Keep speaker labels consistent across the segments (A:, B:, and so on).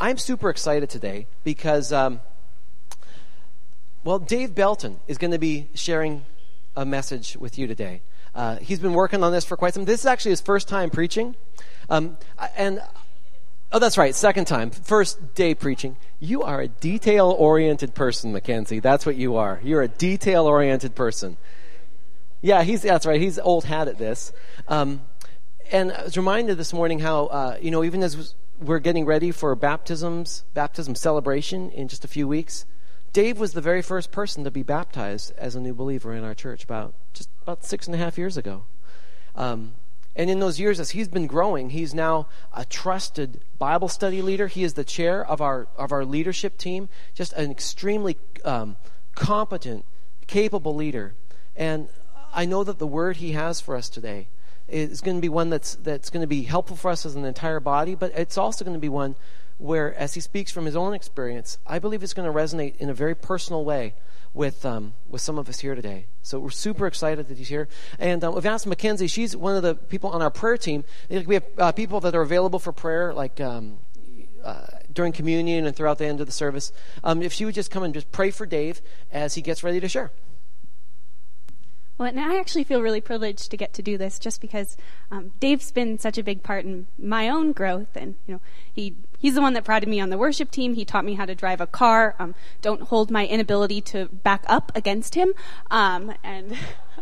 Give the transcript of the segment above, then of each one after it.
A: I'm super excited today because, Dave Belton is going to be sharing a message with you today. He's been working on this for quite some. This is actually his first time preaching, that's right, second time, first day preaching. You are a detail-oriented person, Mackenzie. That's what you are. You're a detail-oriented person. Yeah, that's right. He's old hat at this. And I was reminded this morning how, even as we're getting ready for baptism celebration in just a few weeks, Dave was the very first person to be baptized as a new believer in our church about 6.5 years ago. And in those years, as he's been growing, he's now a trusted Bible study leader. He is the chair of our leadership team, just an extremely competent, capable leader. And I know that the word he has for us today is going to be one that's going to be helpful for us as an entire body, but it's also going to be one where, as he speaks from his own experience, I believe it's going to resonate in a very personal way with some of us here today. So we're super excited that he's here. And we've asked Mackenzie, she's one of the people on our prayer team. We have people that are available for prayer, like during communion and throughout the end of the service. If she would just come and just pray for Dave as he gets ready to share.
B: Well, and I actually feel really privileged to get to do this just because Dave's been such a big part in my own growth. And, he's the one that prodded me on the worship team. He taught me how to drive a car. Don't hold my inability to back up against him. And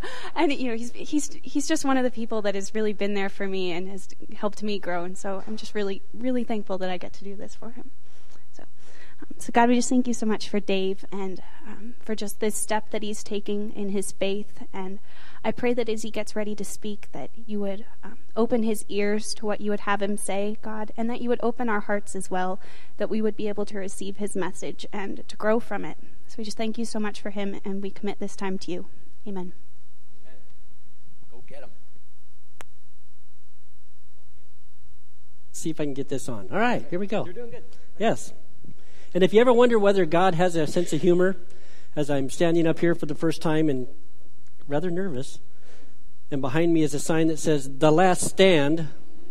B: he's just one of the people that has really been there for me and has helped me grow. And so I'm just really, really thankful that I get to do this for him. So God, we just thank you so much for Dave and for just this step that he's taking in his faith. And I pray that as he gets ready to speak, that you would open his ears to what you would have him say, God, and that you would open our hearts as well, that we would be able to receive his message and to grow from it. So we just thank you so much for him, and we commit this time to you. Amen.
A: Amen. Go get him.
C: See if I can get this on. All right, here we go.
A: You're doing good.
C: Yes. And if you ever wonder whether God has a sense of humor, as I'm standing up here for the first time and rather nervous, and behind me is a sign that says, "The Last Stand,"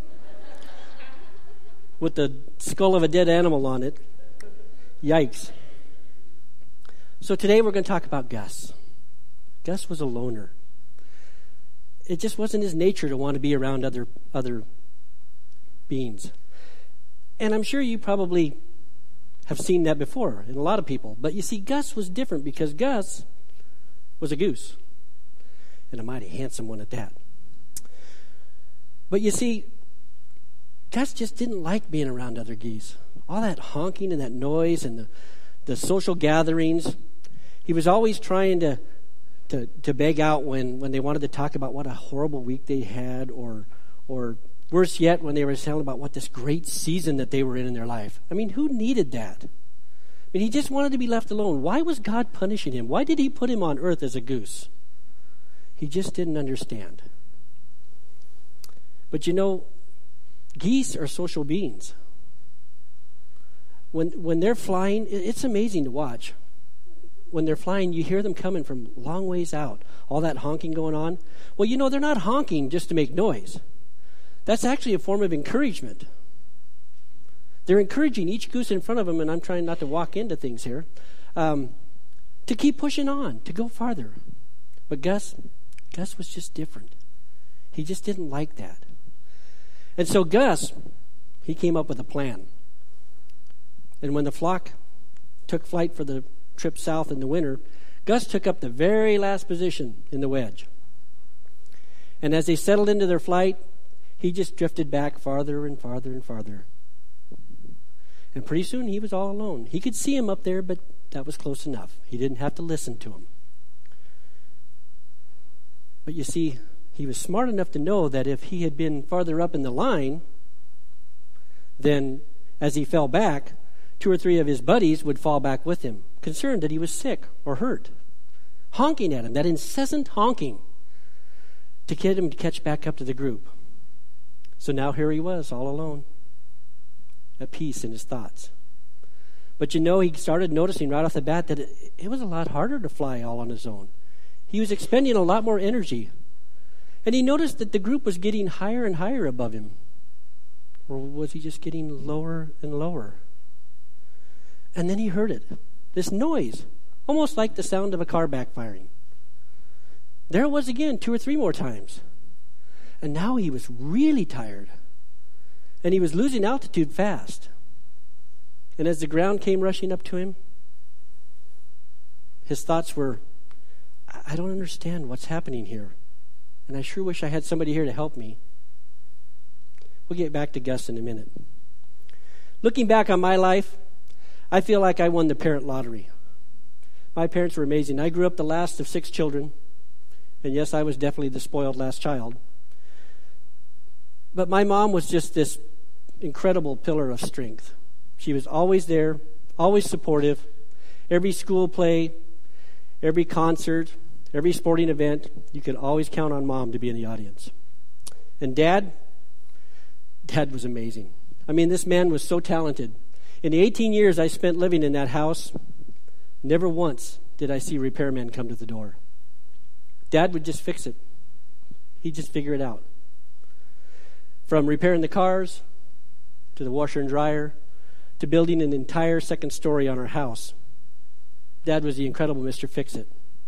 C: with the skull of a dead animal on it. Yikes. So today we're going to talk about Gus. Gus was a loner. It just wasn't his nature to want to be around other beings. And I'm sure you probably have seen that before in a lot of people. But you see, Gus was different because Gus was a goose. And a mighty handsome one at that. But you see, Gus just didn't like being around other geese. All that honking and that noise and the social gatherings. He was always trying to beg out when they wanted to talk about what a horrible week they had, or worse yet, when they were telling about what this great season that they were in their life. I mean, who needed that? I mean, he just wanted to be left alone. Why was God punishing him? Why did he put him on earth as a goose? He just didn't understand. But geese are social beings. When they're flying, it's amazing to watch. When they're flying, you hear them coming from long ways out. All that honking going on. Well, they're not honking just to make noise. That's actually a form of encouragement. They're encouraging each goose in front of them, and I'm trying not to walk into things here, to keep pushing on, to go farther. But Gus was just different. He just didn't like that. And so Gus, he came up with a plan. And when the flock took flight for the trip south in the winter, Gus took up the very last position in the wedge. And as they settled into their flight, he just drifted back farther and farther and farther. And pretty soon he was all alone. He could see him up there, but that was close enough. He didn't have to listen to him. But you see, he was smart enough to know that if he had been farther up in the line, then as he fell back, 2 or 3 of his buddies would fall back with him, concerned that he was sick or hurt, honking at him, that incessant honking, to get him to catch back up to the group. So now here he was, all alone, at peace in his thoughts. But he started noticing right off the bat that it was a lot harder to fly all on his own. He was expending a lot more energy. And he noticed that the group was getting higher and higher above him. Or was he just getting lower and lower? And then he heard it, this noise, almost like the sound of a car backfiring. There it was again, 2 or 3 more times. And now he was really tired. And he was losing altitude fast. And as the ground came rushing up to him, his thoughts were, I don't understand what's happening here. And I sure wish I had somebody here to help me. We'll get back to Gus in a minute. Looking back on my life, I feel like I won the parent lottery. My parents were amazing. I grew up the last of 6 children. And yes, I was definitely the spoiled last child. But my mom was just this incredible pillar of strength. She was always there, always supportive. Every school play, every concert, every sporting event, you could always count on Mom to be in the audience. And Dad was amazing. I mean, this man was so talented. In the 18 years I spent living in that house, never once did I see repairmen come to the door. Dad would just fix it. He'd just figure it out. From repairing the cars, to the washer and dryer, to building an entire second story on our house. Dad was the incredible Mr. Fix-It.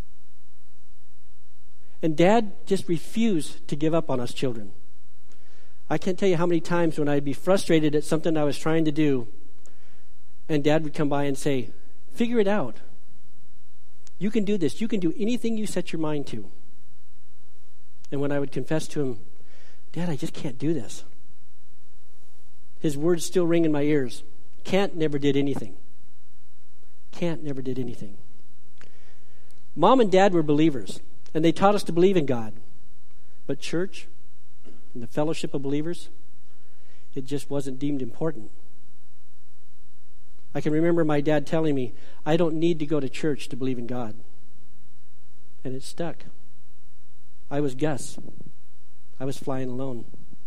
C: And Dad just refused to give up on us children. I can't tell you how many times when I'd be frustrated at something I was trying to do, and Dad would come by and say, figure it out. You can do this. You can do anything you set your mind to. And when I would confess to him, Dad, I just can't do this, his words still ring in my ears. Can't never did anything. Can't never did anything. Mom and Dad were believers, and they taught us to believe in God. But church and the fellowship of believers, it just wasn't deemed important. I can remember my dad telling me, I don't need to go to church to believe in God. And it stuck. I was Gus. I was flying alone.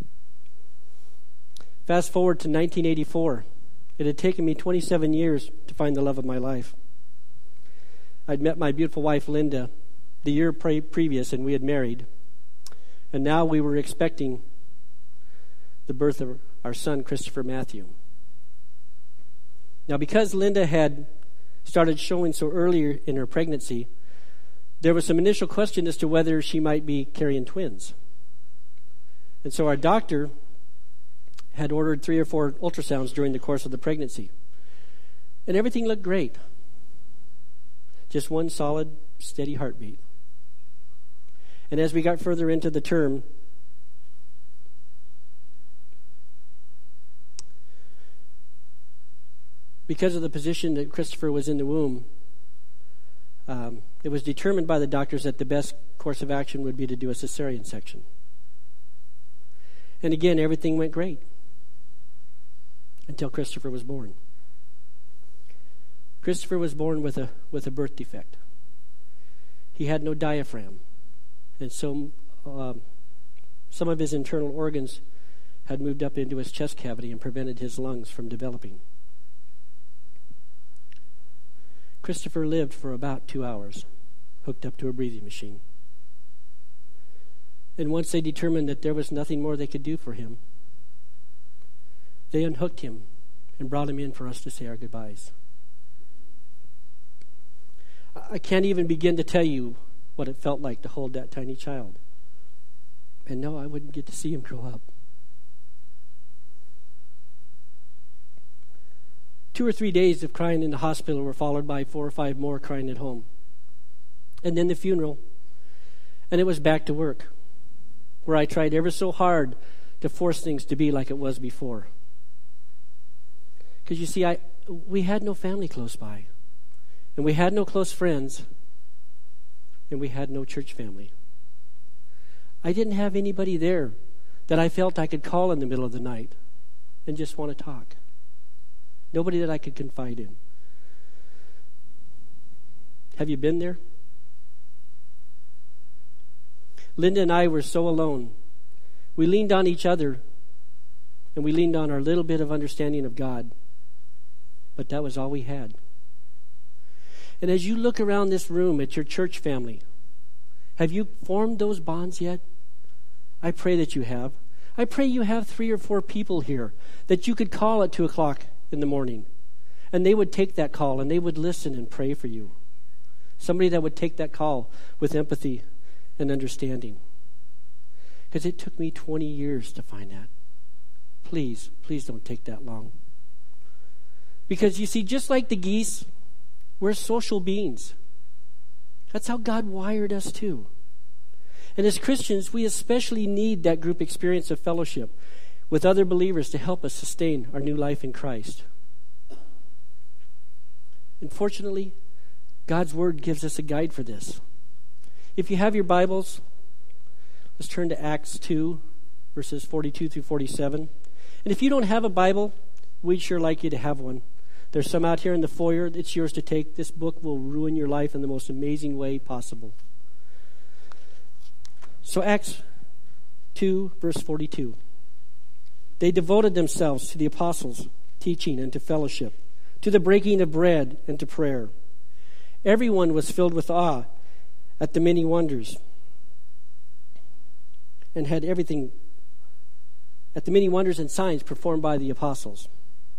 C: Fast forward to 1984. It had taken me 27 years to find the love of my life. I'd met my beautiful wife, Linda, the year previous, and we had married. And now we were expecting the birth of our son, Christopher Matthew. Now, because Linda had started showing so early in her pregnancy, there was some initial question as to whether she might be carrying twins. And so our doctor had ordered 3 or 4 ultrasounds during the course of the pregnancy. And everything looked great. Just one solid, steady heartbeat. And as we got further into the term, because of the position that Christopher was in the womb, it was determined by the doctors that the best course of action would be to do a cesarean section. And again, everything went great until Christopher was born. Christopher was born with a birth defect. He had no diaphragm, and so some of his internal organs had moved up into his chest cavity and prevented his lungs from developing. Christopher lived for about 2 hours, hooked up to a breathing machine. And once they determined that there was nothing more they could do for him, they unhooked him and brought him in for us to say our goodbyes. I can't even begin to tell you what it felt like to hold that tiny child. And no, I wouldn't get to see him grow up. 2 or 3 days of crying in the hospital were followed by 4 or 5 more crying at home. And then the funeral. And it was back to work, where I tried ever so hard to force things to be like it was before. Because you see, we had no family close by. And we had no close friends. And we had no church family. I didn't have anybody there that I felt I could call in the middle of the night and just want to talk. Nobody that I could confide in. Have you been there? Linda and I were so alone. We leaned on each other, and we leaned on our little bit of understanding of God. But that was all we had. And as you look around this room at your church family, have you formed those bonds yet? I pray that you have. I pray you have 3 or 4 people here that you could call at 2 o'clock in the morning And they would take that call and they would listen and pray for you. Somebody that would take that call with empathy and understanding. Because it took me 20 years to find that. Please don't take that long. Because you see, just like the geese, we're social beings. That's how God wired us too. And as Christians, we especially need that group experience of fellowship with other believers to help us sustain our new life in Christ. Unfortunately, God's Word gives us a guide for this. If you have your Bibles, let's turn to Acts 2, verses 42 through 47. And if you don't have a Bible, we'd sure like you to have one. There's some out here in the foyer. It's yours to take. This book will ruin your life in the most amazing way possible. So Acts 2, verse 42. They devoted themselves to the apostles' teaching and to fellowship, to the breaking of bread and to prayer. Everyone was filled with awe at the many wonders and had everything at the many wonders and signs performed by the apostles.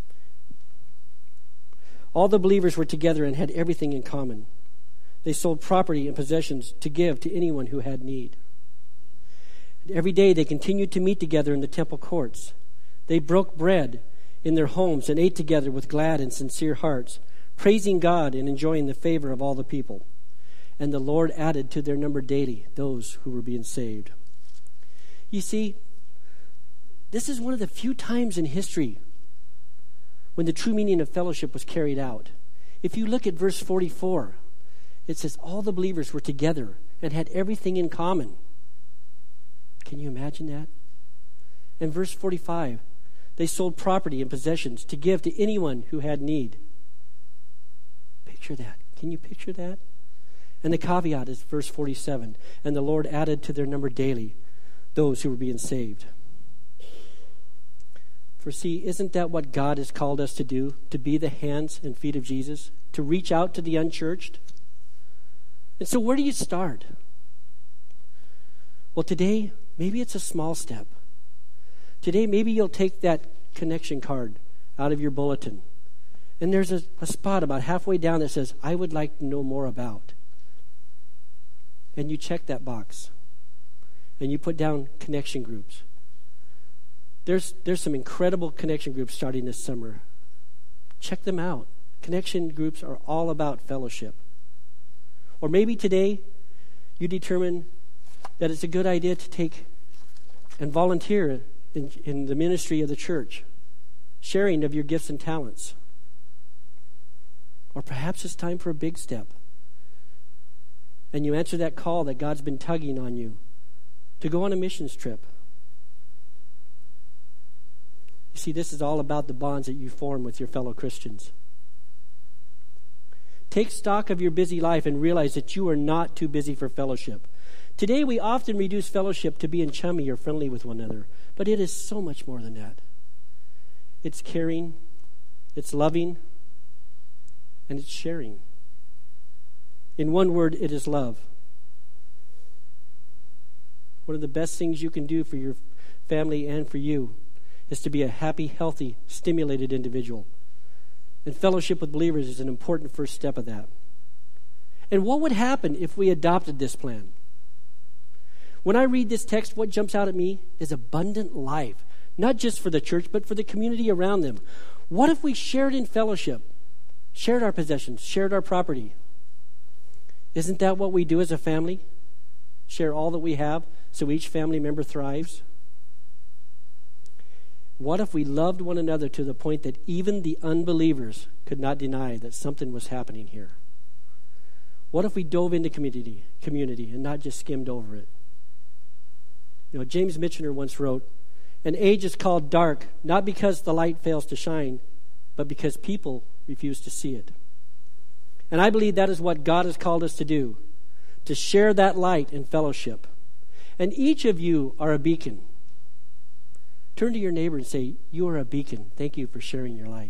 C: All the believers were together and had everything in common. They sold property and possessions to give to anyone who had need. And every day they continued to meet together in the temple courts. They broke bread in their homes and ate together with glad and sincere hearts, praising God and enjoying the favor of all the people. And the Lord added to their number daily those who were being saved. You see, this is one of the few times in history when the true meaning of fellowship was carried out. If you look at verse 44, it says all the believers were together and had everything in common. Can you imagine that? And verse 45, they sold property and possessions to give to anyone who had need. Picture that. Can you picture that? And the caveat is verse 47, and the Lord added to their number daily those who were being saved. For see, isn't that what God has called us to do? To be the hands and feet of Jesus? To reach out to the unchurched? And so where do you start? Well, today, maybe it's a small step. Today, maybe you'll take that connection card out of your bulletin. And there's a spot about halfway down that says, I would like to know more about. And you check that box. And you put down connection groups. There's some incredible connection groups starting this summer. Check them out. Connection groups are all about fellowship. Or maybe today you determine that it's a good idea to take and volunteer in the ministry of the church, sharing of your gifts and talents. Or perhaps it's time for a big step. And you answer that call that God's been tugging on you to go on a missions trip. You see, this is all about the bonds that you form with your fellow Christians. Take stock of your busy life and realize that you are not too busy for fellowship. Today we often reduce fellowship to being chummy or friendly with one another, but it is so much more than that. It's caring, it's loving, and it's sharing. In one word, it is love. One of the best things you can do for your family and for you is to be a happy, healthy, stimulated individual. And fellowship with believers is an important first step of that. And what would happen if we adopted this plan? When I read this text, what jumps out at me is abundant life, not just for the church, but for the community around them. What if we shared in fellowship, shared our possessions, shared our property? Isn't that what we do as a family? Share all that we have so each family member thrives? What if we loved one another to the point that even the unbelievers could not deny that something was happening here? What if we dove into community and not just skimmed over it? You know, James Michener once wrote, "An age is called dark, not because the light fails to shine, but because people refuse to see it." And I believe that is what God has called us to do, to share that light in fellowship. And each of you are a beacon. Turn to your neighbor and say, "You are a beacon. Thank you for sharing your light."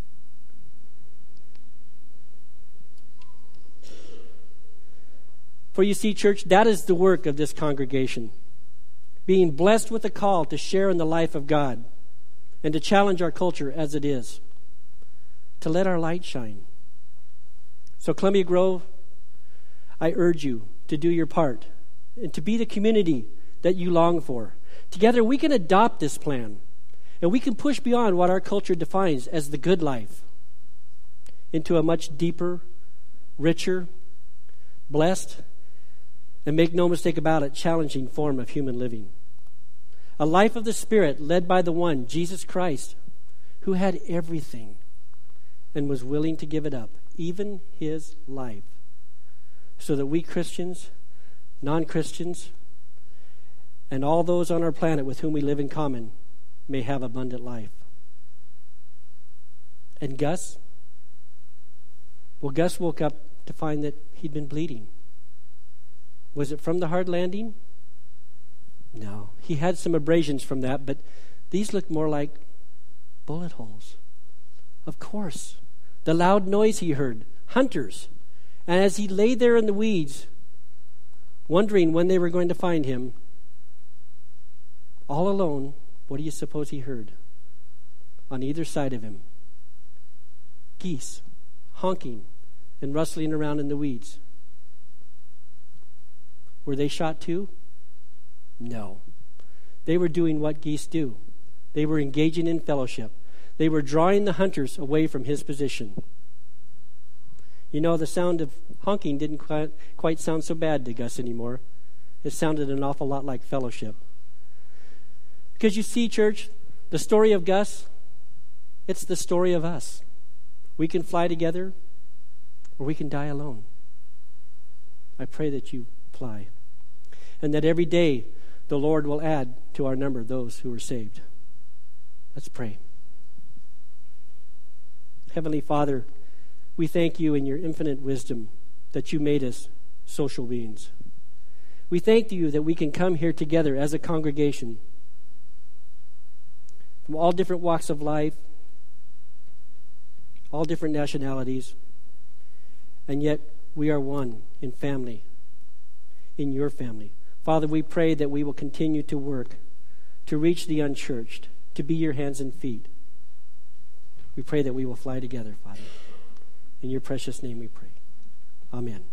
C: For you see, church, that is the work of this congregation. Being blessed with a call to share in the life of God and to challenge our culture as it is. to let our light shine. So Columbia Grove, I urge you to do your part and to be the community that you long for. Together we can adopt this plan, and we can push beyond what our culture defines as the good life into a much deeper, richer, blessed, and make no mistake about it, challenging form of human living. A life of the Spirit led by the one, Jesus Christ, who had everything and was willing to give it up, even his life, so that we Christians, non-Christians, and all those on our planet with whom we live in common may have abundant life. And Gus? Well, Gus woke up to find that he'd been bleeding. Was it from the hard landing? No. He had some abrasions from that, but these looked more like bullet holes. Of course. The loud noise he heard. Hunters. And as he lay there in the weeds, wondering when they were going to find him, all alone, what do you suppose he heard? On either side of him, geese honking and rustling around in the weeds. Were they shot too? No. They were doing what geese do. They were engaging in fellowship. They were drawing the hunters away from his position. You know, the sound of honking didn't quite sound so bad to Gus anymore. It sounded an awful lot like fellowship. Because you see, church, the story of Gus, it's the story of us. We can fly together, or we can die alone. I pray that you fly, and that every day the Lord will add to our number those who are saved. Let's pray. Heavenly Father, we thank you in your infinite wisdom that you made us social beings. We thank you that we can come here together as a congregation from all different walks of life, all different nationalities, and yet we are one in family, in your family. Father, we pray that we will continue to work to reach the unchurched, to be your hands and feet. We pray that we will fly together, Father. In your precious name we pray. Amen.